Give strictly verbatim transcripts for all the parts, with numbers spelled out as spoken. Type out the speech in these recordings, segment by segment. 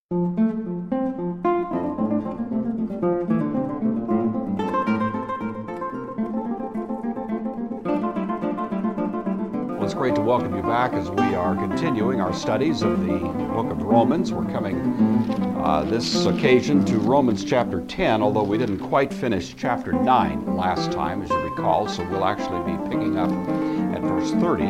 Well, it's great to welcome you back as we are continuing our studies of the book of Romans. We're coming uh, this occasion to Romans chapter ten, although we didn't quite finish chapter nine last time, as you recall, so we'll actually be picking up at verse thirty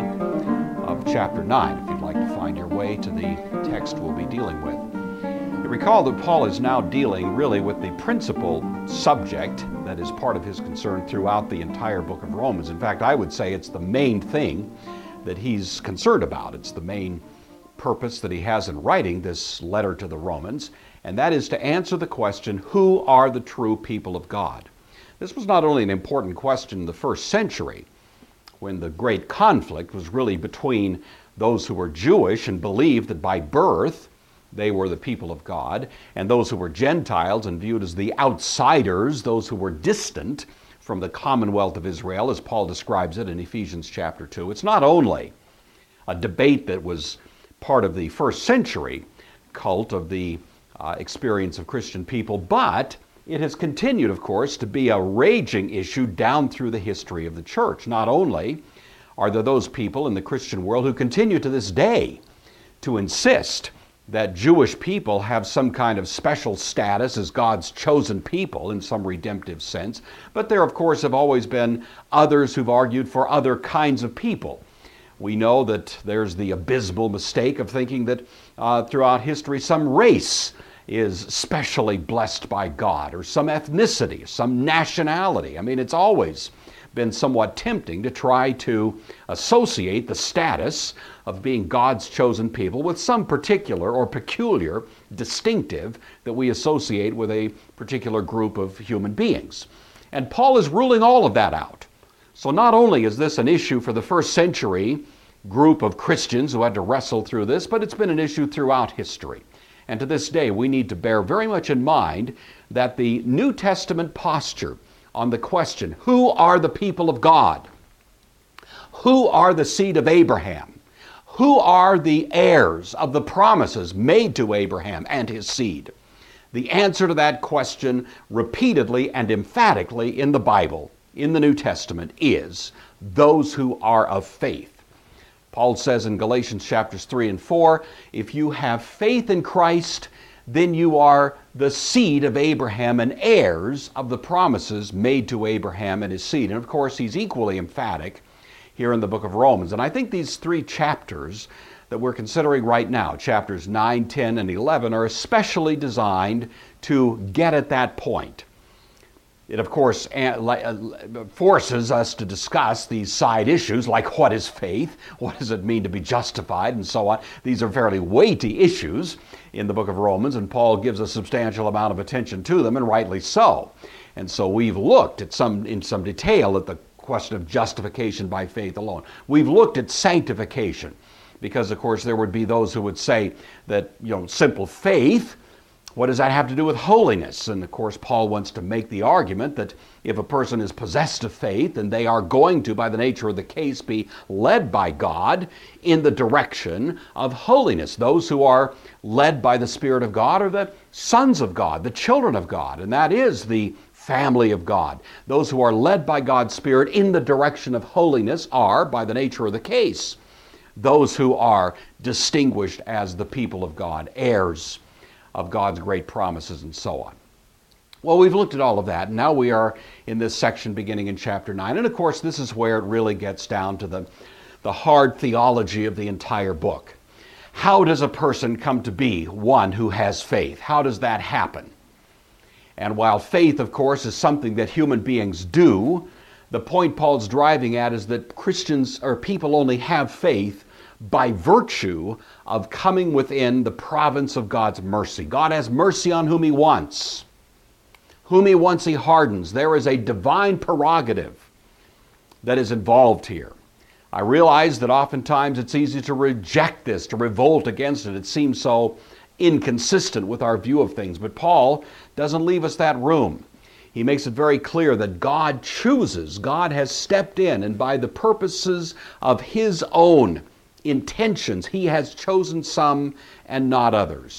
of chapter nine, if you'd like to find your way to the text we'll be dealing with. You recall that Paul is now dealing really with the principal subject that is part of his concern throughout the entire book of Romans. In fact, I would say it's the main thing that he's concerned about. It's the main purpose that he has in writing this letter to the Romans, and that is to answer the question, who are the true people of God? This was not only an important question in the first century, when the great conflict was really between those who were Jewish and believed that by birth they were the people of God, and those who were Gentiles and viewed as the outsiders, those who were distant from the commonwealth of Israel, as Paul describes it in Ephesians chapter two. It's not only a debate that was part of the first century cult of the uh, experience of Christian people, but it has continued, of course, to be a raging issue down through the history of the church. Not only are there those people in the Christian world who continue to this day to insist that Jewish people have some kind of special status as God's chosen people in some redemptive sense, but there, of course, have always been others who've argued for other kinds of people. We know that there's the abysmal mistake of thinking that uh, throughout history some race is specially blessed by God, or some ethnicity, some nationality. I mean, it's always been somewhat tempting to try to associate the status of being God's chosen people with some particular or peculiar distinctive that we associate with a particular group of human beings. And Paul is ruling all of that out. So not only is this an issue for the first century group of Christians who had to wrestle through this, but it's been an issue throughout history. And to this day, we need to bear very much in mind that the New Testament posture on the question, who are the people of God? Who are the seed of Abraham? Who are the heirs of the promises made to Abraham and his seed? The answer to that question repeatedly and emphatically in the Bible, in the New Testament, is those who are of faith. Paul says in Galatians chapters three and four, if you have faith in Christ, then you are the seed of Abraham and heirs of the promises made to Abraham and his seed. And of course, he's equally emphatic here in the book of Romans. And I think these three chapters that we're considering right now, chapters nine, ten, and eleven, are especially designed to get at that point. It, of course, forces us to discuss these side issues like what is faith, what does it mean to be justified, and so on. These are fairly weighty issues in the book of Romans, and Paul gives a substantial amount of attention to them, and rightly so. And so we've looked at some in some detail at the question of justification by faith alone. We've looked at sanctification, because, of course, there would be those who would say that, you know, simple faith, what does that have to do with holiness? And of course, Paul wants to make the argument that if a person is possessed of faith, then they are going to, by the nature of the case, be led by God in the direction of holiness. Those who are led by the Spirit of God are the sons of God, the children of God, and that is the family of God. Those who are led by God's Spirit in the direction of holiness are, by the nature of the case, those who are distinguished as the people of God, heirs of God's great promises, and so on. Well, we've looked at all of that, and now we are in this section beginning in chapter nine. And of course, this is where it really gets down to the, the hard theology of the entire book. How does a person come to be one who has faith? How does that happen? And while faith, of course, is something that human beings do, the point Paul's driving at is that Christians or people only have faith by virtue of coming within the province of God's mercy. God has mercy on whom he wants. Whom he wants, he hardens. There is a divine prerogative that is involved here. I realize that oftentimes it's easy to reject this, to revolt against it. It seems so inconsistent with our view of things. But Paul doesn't leave us that room. He makes it very clear that God chooses. God has stepped in, and by the purposes of his own intentions, he has chosen some and not others.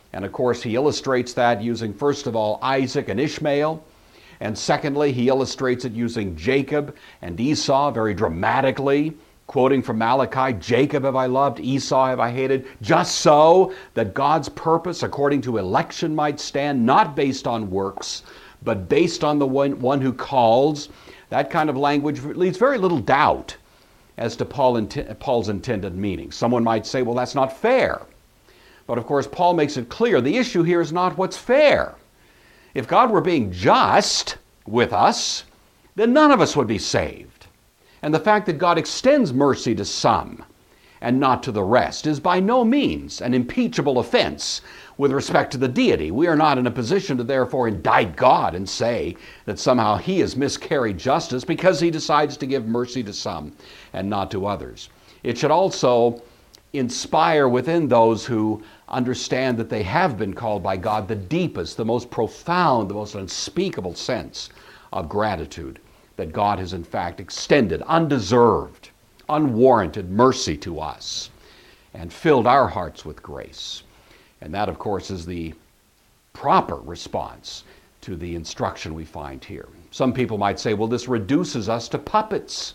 And of course, he illustrates that using, first of all, Isaac and Ishmael. And secondly, he illustrates it using Jacob and Esau very dramatically, quoting from Malachi, Jacob have I loved, Esau have I hated, just so that God's purpose according to election might stand, not based on works, but based on the one, one who calls. That kind of language leaves very little doubt as to Paul int- Paul's intended meaning. Someone might say, well, that's not fair. But of course, Paul makes it clear the issue here is not what's fair. If God were being just with us, then none of us would be saved. And the fact that God extends mercy to some and not to the rest is by no means an impeachable offense with respect to the deity. We are not in a position to therefore indict God and say that somehow he has miscarried justice because he decides to give mercy to some and not to others. It should also inspire within those who understand that they have been called by God the deepest, the most profound, the most unspeakable sense of gratitude that God has in fact extended undeserved, unwarranted mercy to us and filled our hearts with grace. And that, of course, is the proper response to the instruction we find here. Some people might say, well, this reduces us to puppets.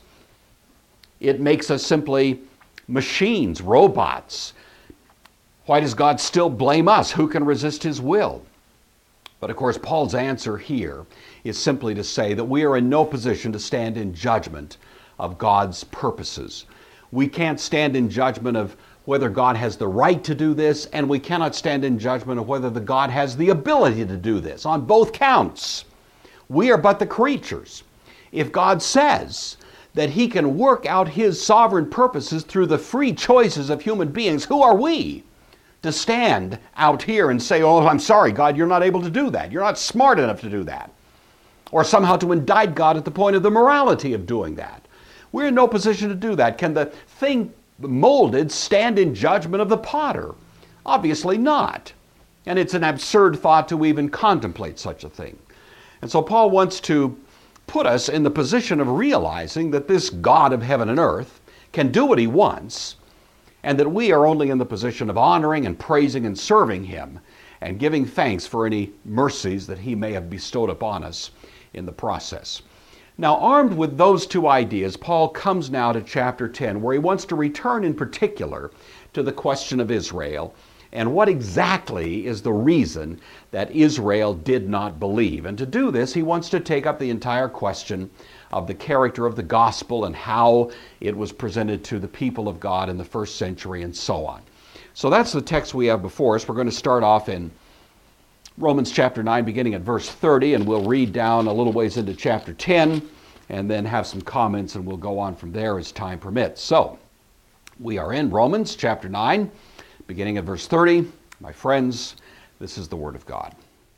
It makes us simply machines, robots. Why does God still blame us? Who can resist his will? But of course, Paul's answer here is simply to say that we are in no position to stand in judgment of God's purposes. We can't stand in judgment of whether God has the right to do this, and we cannot stand in judgment of whether the God has the ability to do this. On both counts, we are but the creatures. If God says that he can work out his sovereign purposes through the free choices of human beings, who are we to stand out here and say, oh, I'm sorry, God, you're not able to do that. You're not smart enough to do that. Or somehow to indict God at the point of the morality of doing that. We're in no position to do that. Can the thing molded stand in judgment of the potter? Obviously not. And it's an absurd thought to even contemplate such a thing. And so Paul wants to put us in the position of realizing that this God of heaven and earth can do what he wants, and that we are only in the position of honoring and praising and serving him and giving thanks for any mercies that he may have bestowed upon us in the process. Now, armed with those two ideas, Paul comes now to chapter ten, where he wants to return in particular to the question of Israel and what exactly is the reason that Israel did not believe. And to do this, he wants to take up the entire question of the character of the gospel and how it was presented to the people of God in the first century and so on. So that's the text we have before us. We're going to start off in Romans chapter nine, beginning at verse thirty, and we'll read down a little ways into chapter ten, and then have some comments, and we'll go on from there as time permits. So, we are in Romans chapter nine, beginning at verse thirty. My friends, this is the word of God.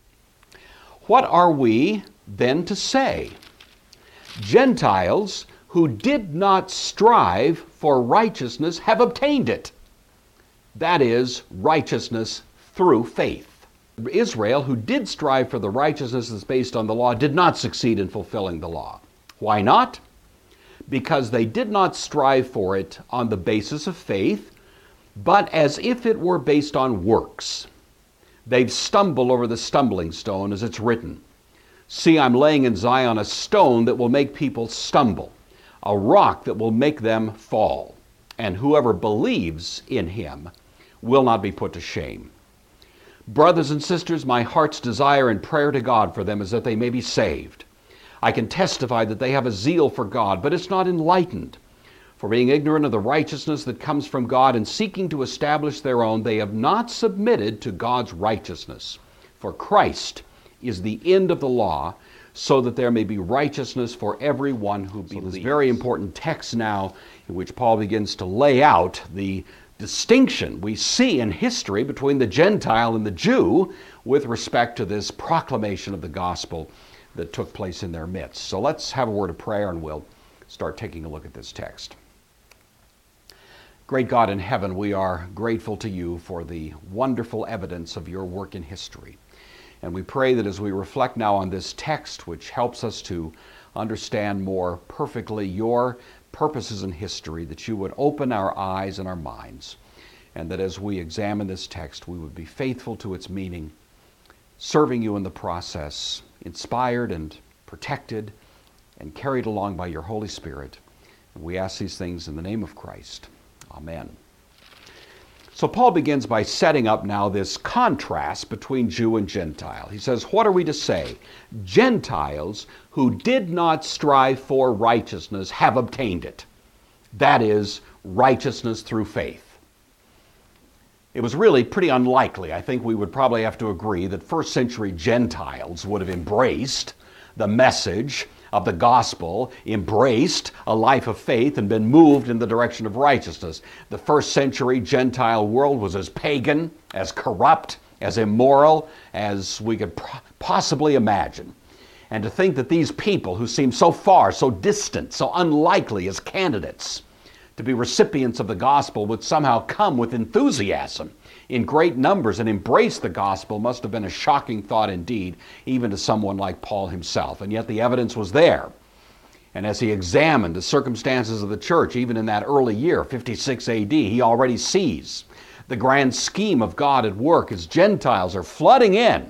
What are we then to say? Gentiles who did not strive for righteousness have obtained it. That is, righteousness through faith. Israel, who did strive for the righteousness that's based on the law, did not succeed in fulfilling the law. Why not? Because they did not strive for it on the basis of faith, but as if it were based on works. They've stumbled over the stumbling stone, as it's written. See, I'm laying in Zion a stone that will make people stumble, a rock that will make them fall, and whoever believes in him will not be put to shame. Brothers and sisters, my heart's desire and prayer to God for them is that they may be saved. I can testify that they have a zeal for God, but it's not enlightened. For being ignorant of the righteousness that comes from God and seeking to establish their own, they have not submitted to God's righteousness. For Christ is the end of the law, so that there may be righteousness for everyone who believes. So this very important text now, in which Paul begins to lay out the distinction we see in history between the Gentile and the Jew with respect to this proclamation of the gospel that took place in their midst. So let's have a word of prayer and we'll start taking a look at this text. Great God in heaven, we are grateful to you for the wonderful evidence of your work in history. And we pray that as we reflect now on this text, which helps us to understand more perfectly your purposes in history, that you would open our eyes and our minds, and that as we examine this text, we would be faithful to its meaning, serving you in the process, inspired and protected and carried along by your Holy Spirit. And we ask these things in the name of Christ. Amen. So Paul begins by setting up now this contrast between Jew and Gentile. He says, what are we to say? Gentiles who did not strive for righteousness have obtained it. That is, righteousness through faith. It was really pretty unlikely. I think we would probably have to agree that first century Gentiles would have embraced the message of the gospel, embraced a life of faith, and been moved in the direction of righteousness. The first century Gentile world was as pagan, as corrupt, as immoral as we could possibly imagine. And to think that these people who seem so far, so distant, so unlikely as candidates to be recipients of the gospel would somehow come with enthusiasm in great numbers and embrace the gospel must have been a shocking thought indeed, even to someone like Paul himself. And yet the evidence was there. And as he examined the circumstances of the church, even in that early year, fifty-six A D, he already sees the grand scheme of God at work as Gentiles are flooding in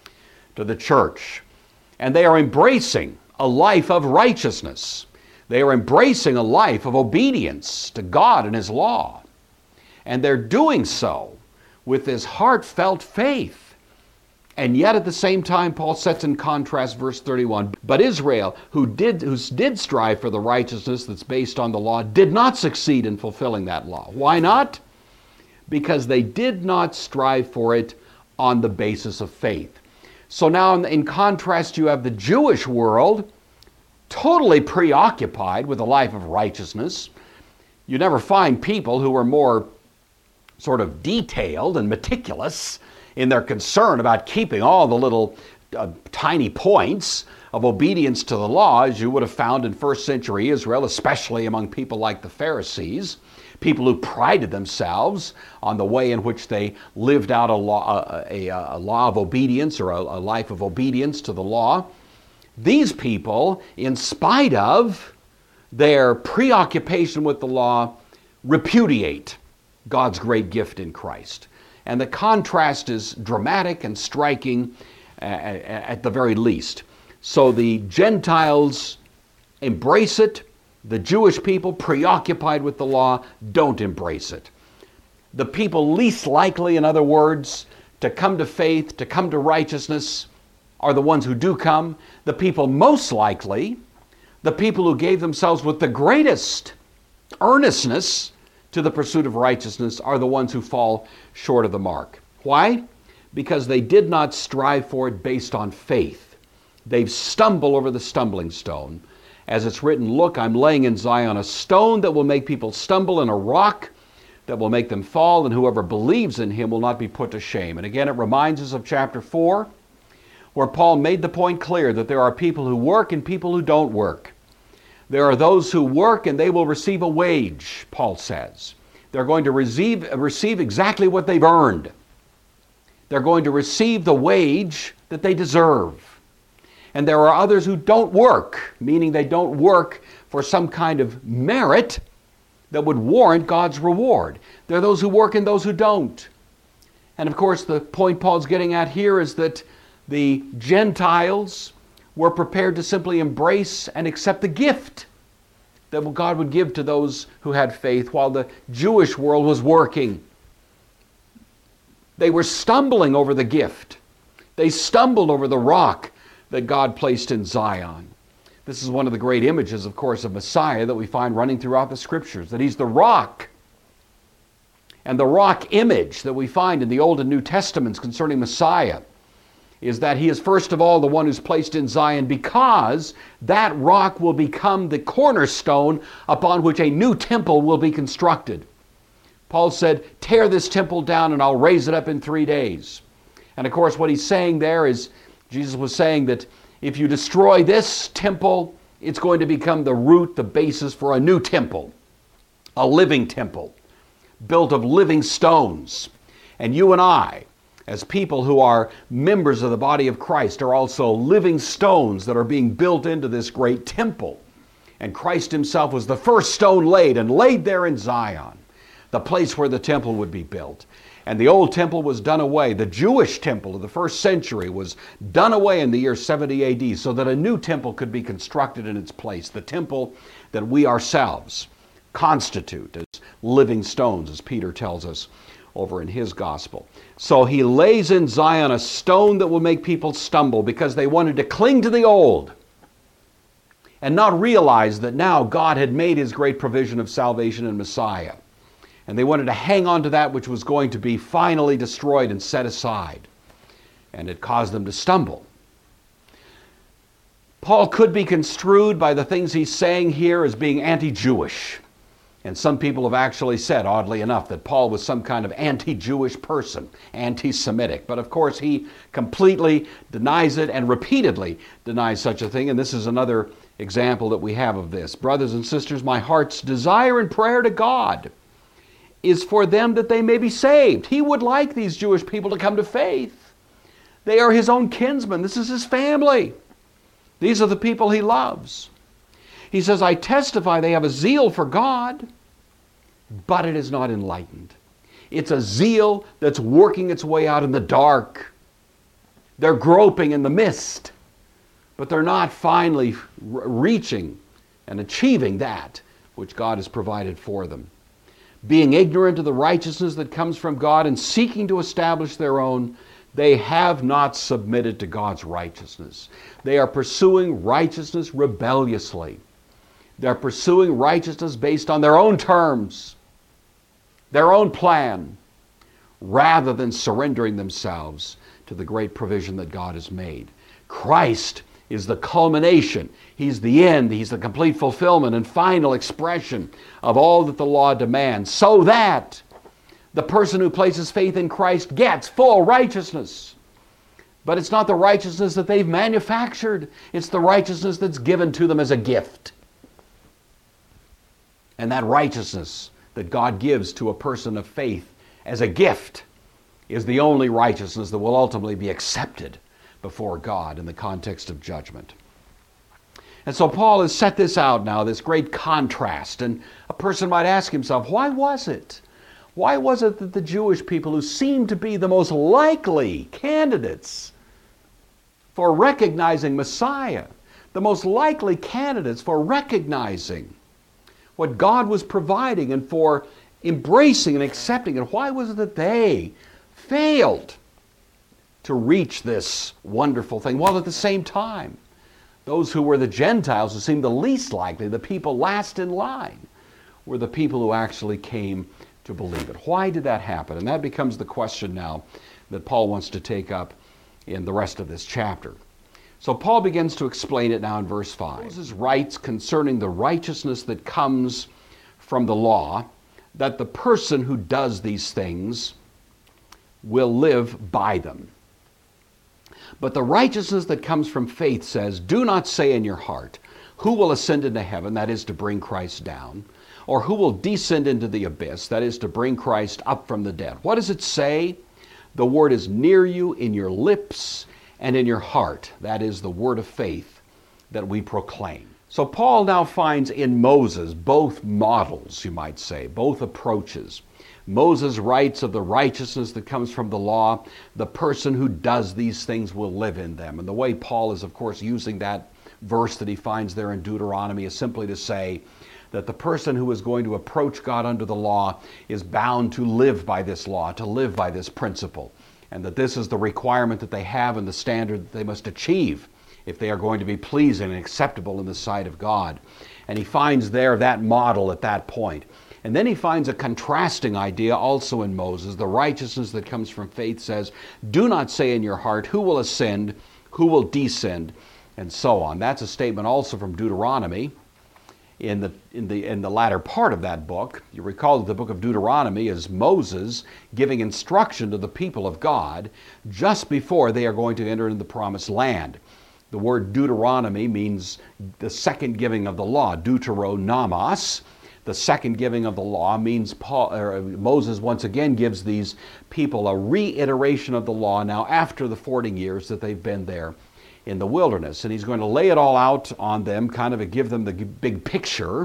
to the church. And they are embracing a life of righteousness. They are embracing a life of obedience to God and His law. And they're doing so with this heartfelt faith. And yet at the same time, Paul sets in contrast verse thirty-one. But Israel, who did, who did strive for the righteousness that's based on the law, did not succeed in fulfilling that law. Why not? Because they did not strive for it on the basis of faith. So now in contrast, you have the Jewish world totally preoccupied with a life of righteousness. You never find people who are more sort of detailed and meticulous in their concern about keeping all the little uh, tiny points of obedience to the law as you would have found in first century Israel, especially among people like the Pharisees, people who prided themselves on the way in which they lived out a law, a, a, a law of obedience or a, a life of obedience to the law. These people, in spite of their preoccupation with the law, repudiate God's great gift in Christ. And the contrast is dramatic and striking uh, at the very least. So the Gentiles embrace it. The Jewish people, preoccupied with the law, don't embrace it. The people least likely, in other words, to come to faith, to come to righteousness, are the ones who do come. The people most likely, the people who gave themselves with the greatest earnestness to the pursuit of righteousness, are the ones who fall short of the mark. Why? Because they did not strive for it based on faith. They've stumbled over the stumbling stone. As it's written, look, I'm laying in Zion a stone that will make people stumble, and a rock that will make them fall, and whoever believes in him will not be put to shame. And again, it reminds us of chapter four, where Paul made the point clear that there are people who work and people who don't work. There are those who work and they will receive a wage, Paul says. They're going to receive, receive exactly what they've earned. They're going to receive the wage that they deserve. And there are others who don't work, meaning they don't work for some kind of merit that would warrant God's reward. There are those who work and those who don't. And of course, the point Paul's getting at here is that the Gentiles were prepared to simply embrace and accept the gift that God would give to those who had faith, while the Jewish world was working. They were stumbling over the gift. They stumbled over the rock that God placed in Zion. This is one of the great images, of course, of Messiah that we find running throughout the Scriptures, that He's the rock. And the rock image that we find in the Old and New Testaments concerning Messiah is that He is first of all the one who's placed in Zion, because that rock will become the cornerstone upon which a new temple will be constructed. Paul said, tear this temple down and I'll raise it up in three days. And of course what he's saying there is, Jesus was saying that if you destroy this temple, it's going to become the root, the basis for a new temple, a living temple, built of living stones. And you and I, as people who are members of the body of Christ, are also living stones that are being built into this great temple. And Christ Himself was the first stone laid, and laid there in Zion. the place where the temple would be built. And the old temple was done away. The Jewish temple of the first century was done away in the year seventy A D so that a new temple could be constructed in its place. The temple that we ourselves constitute as living stones, as Peter tells us over in his gospel. So he lays in Zion a stone that will make people stumble because they wanted to cling to the old and not realize that now God had made his great provision of salvation in Messiah. And they wanted to hang on to that which was going to be finally destroyed and set aside. And it caused them to stumble. Paul could be construed by the things he's saying here as being anti-Jewish. And some people have actually said, oddly enough, that Paul was some kind of anti-Jewish person, anti-Semitic. But of course, he completely denies it and repeatedly denies such a thing. And this is another example that we have of this. Brothers and sisters, my heart's desire and prayer to God is for them that they may be saved. He would like these Jewish people to come to faith. They are his own kinsmen. This is his family. These are the people he loves. He says, I testify they have a zeal for God, but it is not enlightened. It's a zeal that's working its way out in the dark. They're groping in the mist, but they're not finally reaching and achieving that which God has provided for them. Being ignorant of the righteousness that comes from God and seeking to establish their own, they have not submitted to God's righteousness. They are pursuing righteousness rebelliously. They're pursuing righteousness based on their own terms, their own plan, rather than surrendering themselves to the great provision that God has made. Christ is the culmination. He's the end. He's the complete fulfillment and final expression of all that the law demands, so that the person who places faith in Christ gets full righteousness. But it's not the righteousness that they've manufactured. It's the righteousness that's given to them as a gift. And that righteousness that God gives to a person of faith as a gift is the only righteousness that will ultimately be accepted before God in the context of judgment. And so Paul has set this out now, this great contrast. And a person might ask himself, why was it? Why was it that the Jewish people, who seemed to be the most likely candidates for recognizing Messiah, the most likely candidates for recognizing what God was providing and for embracing and accepting it, why was it that they failed to reach this wonderful thing? While at the same time, those who were the Gentiles, who seemed the least likely, the people last in line, were the people who actually came to believe it. Why did that happen? And that becomes the question now that Paul wants to take up in the rest of this chapter. So Paul begins to explain it now in verse five. Moses writes concerning the righteousness that comes from the law, that the person who does these things will live by them. But the righteousness that comes from faith says, do not say in your heart, who will ascend into heaven, that is to bring Christ down, or who will descend into the abyss, that is to bring Christ up from the dead. What does it say? The word is near you, in your lips and in your heart. That is the word of faith that we proclaim. So Paul now finds in Moses both models, you might say, both approaches. Moses writes of the righteousness that comes from the law. The person who does these things will live in them. And the way Paul is, of course, using that verse that he finds there in Deuteronomy is simply to say that the person who is going to approach God under the law is bound to live by this law, to live by this principle, and that this is the requirement that they have and the standard that they must achieve if they are going to be pleasing and acceptable in the sight of God. And he finds there that model at that point. And then he finds a contrasting idea also in Moses. The righteousness that comes from faith says, do not say in your heart, who will ascend, who will descend, and so on. That's a statement also from Deuteronomy in the, in the, in the latter part of that book. You recall that the book of Deuteronomy is Moses giving instruction to the people of God just before they are going to enter into the promised land. The word Deuteronomy means the second giving of the law, deuteronomos. The second giving of the law means Paul, or Moses once again gives these people a reiteration of the law now after the forty years that they've been there in the wilderness. And he's going to lay it all out on them, kind of give them the big picture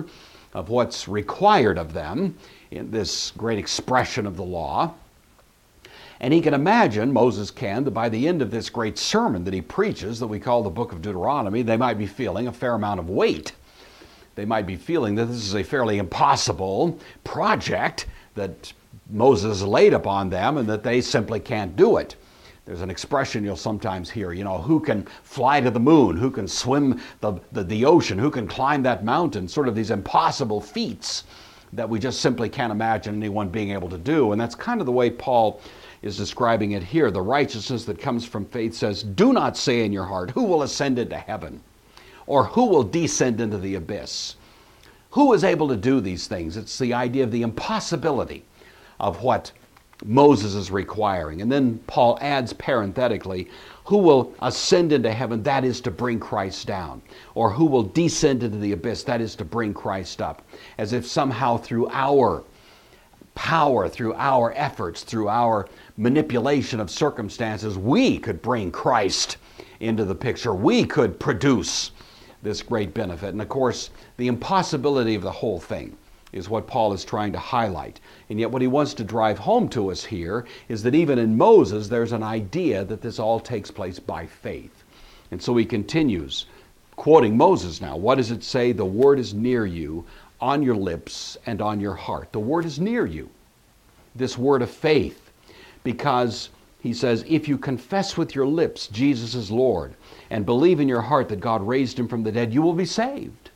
of what's required of them in this great expression of the law. And he can imagine, Moses can, that by the end of this great sermon that he preaches, that we call the book of Deuteronomy, they might be feeling a fair amount of weight. They might be feeling that this is a fairly impossible project that Moses laid upon them and that they simply can't do it. There's an expression you'll sometimes hear, you know, who can fly to the moon, who can swim the, the, the ocean, who can climb that mountain, sort of these impossible feats that we just simply can't imagine anyone being able to do. And that's kind of the way Paul is describing it here. The righteousness that comes from faith says, do not say in your heart, who will ascend into heaven? Or who will descend into the abyss? Who is able to do these things? It's the idea of the impossibility of what Moses is requiring. And then Paul adds parenthetically, who will ascend into heaven, that is to bring Christ down. Or who will descend into the abyss, that is to bring Christ up. As if somehow through our power, through our efforts, through our manipulation of circumstances, we could bring Christ into the picture. We could produce this great benefit. And of course, the impossibility of the whole thing is what Paul is trying to highlight. And yet what he wants to drive home to us here is that even in Moses, there's an idea that this all takes place by faith. And so he continues, quoting Moses now. What does it say? The word is near you, on your lips and on your heart. The word is near you. This word of faith. Because he says, if you confess with your lips Jesus is Lord and believe in your heart that God raised him from the dead, you will be saved.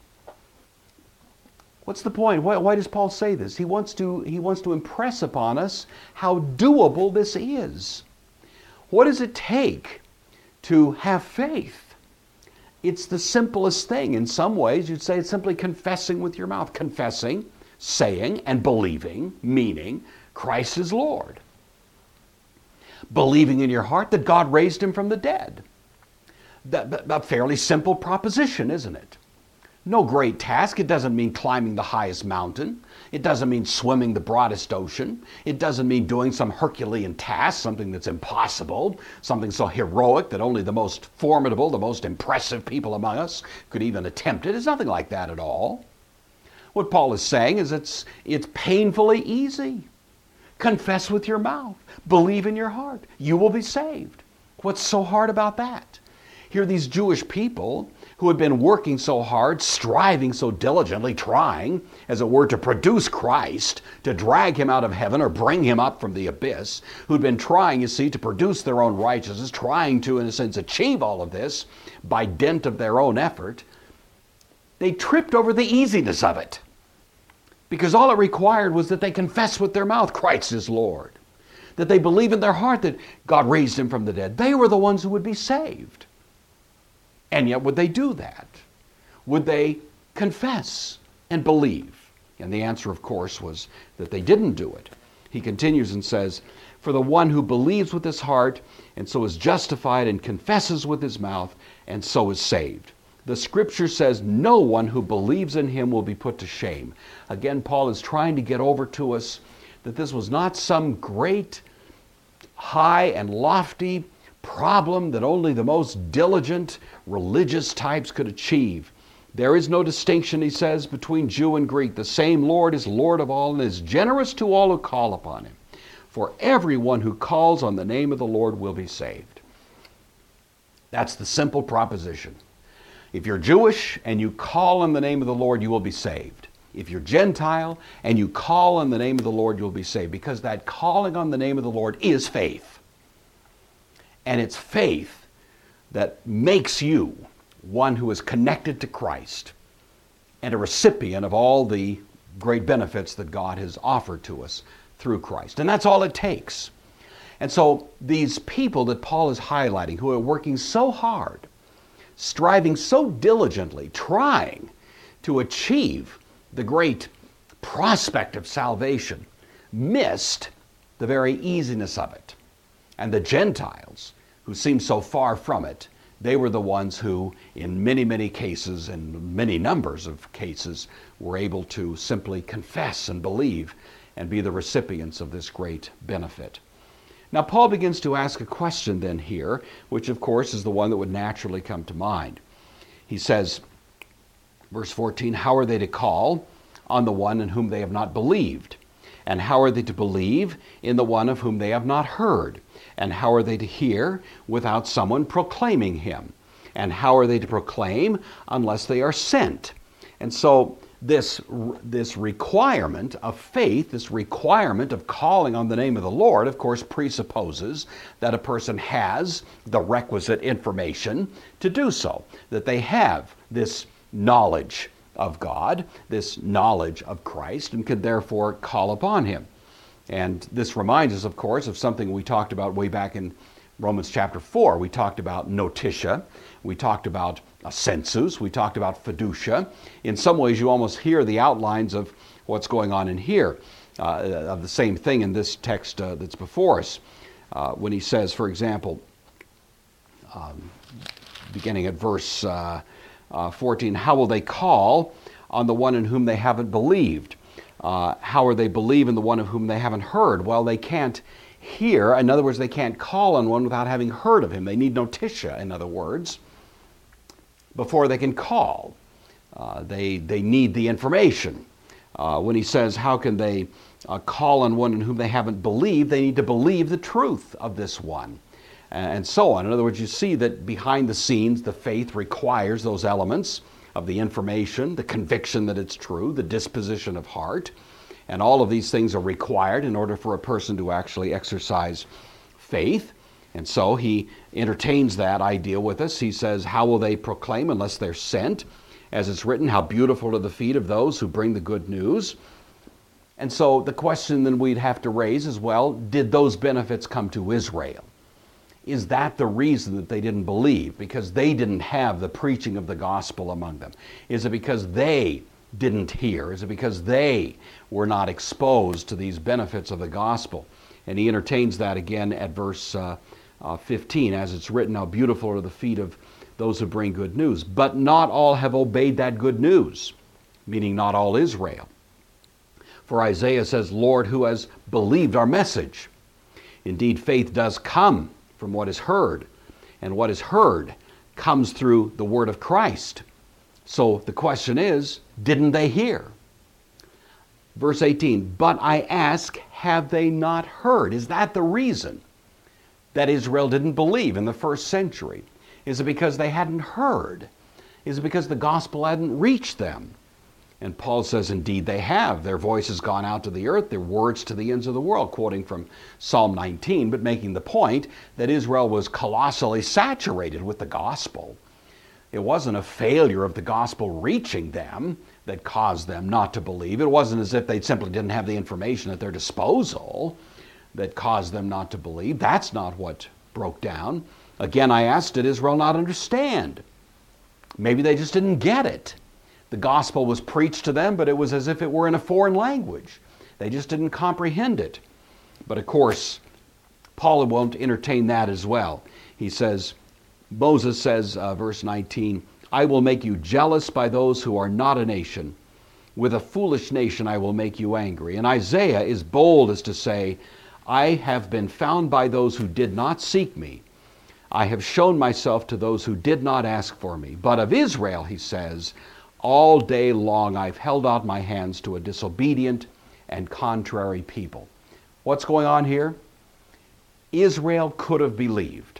What's the point? Why, why does Paul say this? He wants to, he wants to impress upon us how doable this is. What does it take to have faith? It's the simplest thing. In some ways, you'd say it's simply confessing with your mouth. Confessing, saying, and believing, meaning Christ is Lord. Believing in your heart that God raised him from the dead. That, a fairly simple proposition, isn't it? No great task. It doesn't mean climbing the highest mountain. It doesn't mean swimming the broadest ocean. It doesn't mean doing some Herculean task, something that's impossible, something so heroic that only the most formidable, the most impressive people among us could even attempt it. It's nothing like that at all. What Paul is saying is it's, it's painfully easy. Confess with your mouth. Believe in your heart. You will be saved. What's so hard about that? Here these Jewish people who had been working so hard, striving so diligently, trying, as it were, to produce Christ, to drag him out of heaven or bring him up from the abyss, who'd been trying, you see, to produce their own righteousness, trying to, in a sense, achieve all of this by dint of their own effort, they tripped over the easiness of it. Because all it required was that they confess with their mouth, Christ is Lord. That they believe in their heart that God raised him from the dead. They were the ones who would be saved. And yet would they do that? Would they confess and believe? And the answer, of course, was that they didn't do it. He continues and says, for the one who believes with his heart and so is justified and confesses with his mouth and so is saved. The scripture says no one who believes in him will be put to shame. Again, Paul is trying to get over to us that this was not some great, high and lofty problem that only the most diligent religious types could achieve. There is no distinction, he says, between Jew and Greek. The same Lord is Lord of all and is generous to all who call upon him. For everyone who calls on the name of the Lord will be saved. That's the simple proposition. If you're Jewish and you call on the name of the Lord, you will be saved. If you're Gentile and you call on the name of the Lord, you'll be saved. Because that calling on the name of the Lord is faith. And it's faith that makes you one who is connected to Christ and a recipient of all the great benefits that God has offered to us through Christ. And that's all it takes. And so these people that Paul is highlighting who are working so hard, striving so diligently, trying to achieve the great prospect of salvation, missed the very easiness of it. And the Gentiles, who seemed so far from it, they were the ones who, in many, many cases, and many numbers of cases, were able to simply confess and believe and be the recipients of this great benefit. Now, Paul begins to ask a question then here, which of course is the one that would naturally come to mind. He says, verse fourteen, how are they to call on the one in whom they have not believed? And how are they to believe in the one of whom they have not heard? And how are they to hear without someone proclaiming him? And how are they to proclaim unless they are sent? And so this, this requirement of faith, this requirement of calling on the name of the Lord, of course, presupposes that a person has the requisite information to do so, that they have this knowledge of God, this knowledge of Christ, and could therefore call upon him. And this reminds us, of course, of something we talked about way back in Romans chapter four. We talked about notitia, we talked about a sensus, we talked about fiducia. In some ways, you almost hear the outlines of what's going on in here, uh, of the same thing in this text uh, that's before us. Uh, when he says, for example, um, beginning at verse uh, uh, fourteen, how will they call on the one in whom they haven't believed? Uh, how are they believe in the one of whom they haven't heard? Well, they can't hear. In other words, they can't call on one without having heard of him. They need notitia, in other words, before they can call. Uh, they, they need the information. Uh, when he says, how can they uh, call on one in whom they haven't believed? They need to believe the truth of this one, and so on. In other words, you see that behind the scenes, the faith requires those elements of the information, the conviction that it's true, the disposition of heart, and all of these things are required in order for a person to actually exercise faith. And so he entertains that idea with us. He says, how will they proclaim unless they're sent? As it's written, how beautiful are the feet of those who bring the good news. And so the question then we'd have to raise is, well, did those benefits come to Israel? Is that the reason that they didn't believe? Because they didn't have the preaching of the gospel among them? Is it because they didn't hear? Is it because they were not exposed to these benefits of the gospel? And he entertains that again at verse uh, uh, fifteen, as it's written, how beautiful are the feet of those who bring good news. But not all have obeyed that good news, meaning not all Israel. For Isaiah says, Lord, who has believed our message? Indeed, faith does come from what is heard, and what is heard comes through the word of Christ. So the question is, didn't they hear? Verse eighteen, but I ask, have they not heard? Is that the reason that Israel didn't believe in the first century? Is it because they hadn't heard? Is it because the gospel hadn't reached them? And Paul says, indeed they have. Their voice has gone out to the earth, their words to the ends of the world, quoting from Psalm nineteen, but making the point that Israel was colossally saturated with the gospel. It wasn't a failure of the gospel reaching them that caused them not to believe. It wasn't as if they simply didn't have the information at their disposal that caused them not to believe. That's not what broke down. Again, I asked, did Israel not understand? Maybe they just didn't get it. The gospel was preached to them, but it was as if it were in a foreign language. They just didn't comprehend it. But of course, Paul won't entertain that as well. He says, Moses says, uh, verse nineteen, I will make you jealous by those who are not a nation. With a foolish nation I will make you angry. And Isaiah is bold as to say, I have been found by those who did not seek me. I have shown myself to those who did not ask for me. But of Israel, he says, all day long I've held out my hands to a disobedient and contrary people. What's going on here? Israel could have believed.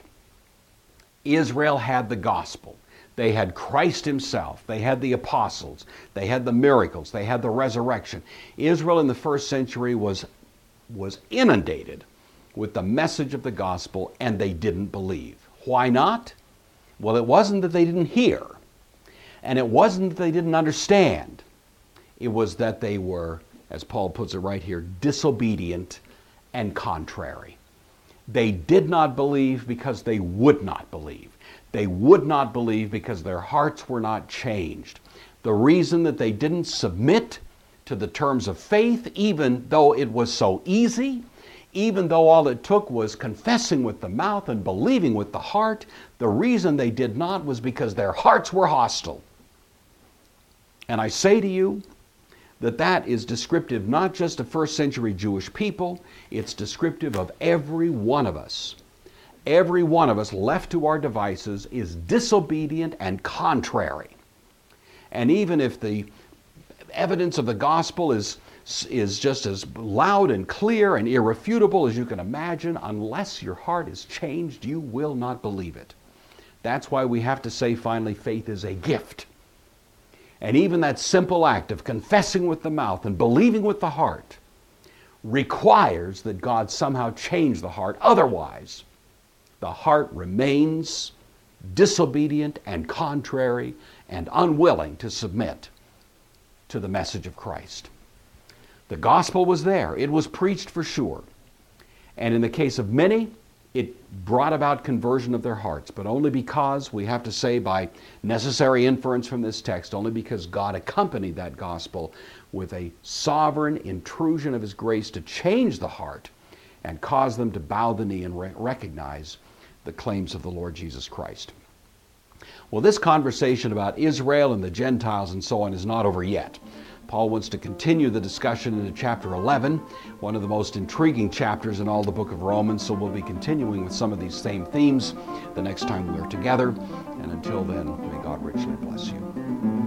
Israel had the gospel. They had Christ himself. They had the apostles. They had the miracles. They had the resurrection. Israel in the first century was, was inundated with the message of the gospel, and they didn't believe. Why not? Well, it wasn't that they didn't hear, and it wasn't that they didn't understand. It was that they were, as Paul puts it right here, disobedient and contrary. They did not believe because they would not believe. They would not believe because their hearts were not changed. The reason that they didn't submit to the terms of faith, even though it was so easy, even though all it took was confessing with the mouth and believing with the heart, the reason they did not was because their hearts were hostile. And I say to you that that is descriptive not just of first century Jewish people, it's descriptive of every one of us. Every one of us left to our devices is disobedient and contrary. And even if the evidence of the gospel is, is just as loud and clear and irrefutable as you can imagine. Unless your heart is changed, you will not believe it. That's why we have to say finally, faith is a gift. And even that simple act of confessing with the mouth and believing with the heart requires that God somehow change the heart. Otherwise, the heart remains disobedient and contrary and unwilling to submit to the message of Christ. The gospel was there. It was preached for sure. And in the case of many, it brought about conversion of their hearts, but only because, we have to say by necessary inference from this text, only because God accompanied that gospel with a sovereign intrusion of His grace to change the heart and cause them to bow the knee and re- recognize the claims of the Lord Jesus Christ. Well, this conversation about Israel and the Gentiles and so on is not over yet. Paul wants to continue the discussion into chapter eleven, one of the most intriguing chapters in all the book of Romans, so we'll be continuing with some of these same themes the next time we're together. And until then, may God richly bless you.